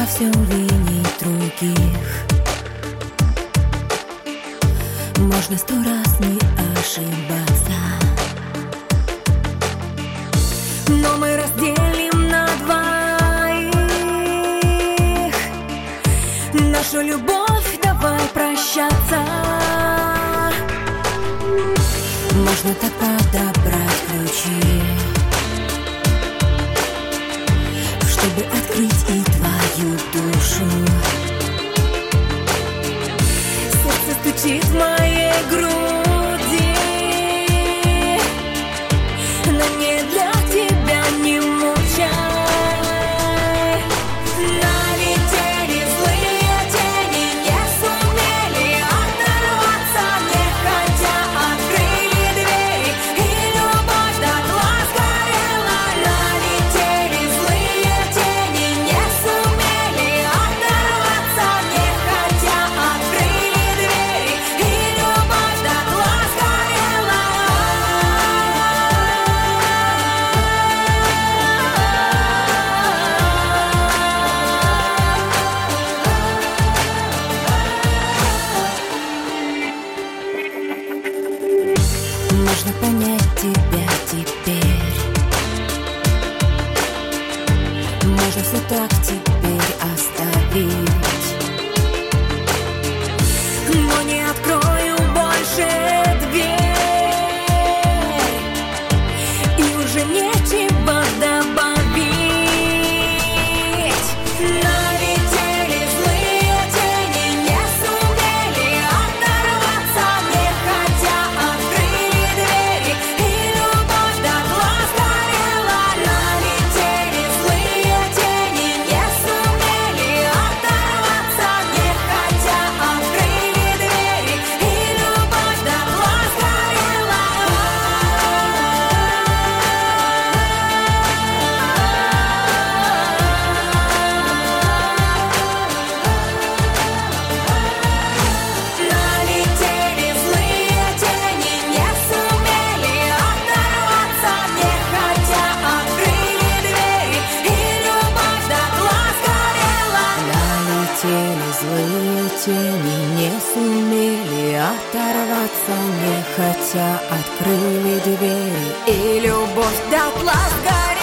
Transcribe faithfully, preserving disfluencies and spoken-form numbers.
во все винить других. Можно сто раз не ошибаться, но мы разделим на двоих нашу любовь, давай прощаться. Можно так подобрать ключи, чтобы открыть и твою душу. Сердце стучит в моей груди, но не для тебя, не мучай. Налетели злые тени, не сумели оторваться, не хотя открыли двери, и любовь дотла сгорела. Налетели злые тени, не сумели оторваться, не хотя открыли двери, и любовь дотла сгорела. Можно понять тебя теперь, можно все так теперь оставить, но не открою больше дверь, и уже нечего добавить. Налетели злые тени, не сумели оторваться, не хотя открыли двери, и любовь дотла сгорела. Налетели злые тени, не сумели оторваться, не хотя открыли двери, и любовь дотла сгорела. Налетели злые тени, не сумели оторваться, не хотя открыли двери, и любовь дотла сгорела. Налетели злые тени, не сумели оторваться, не хотя открыли двери, и любовь дотла сгорела.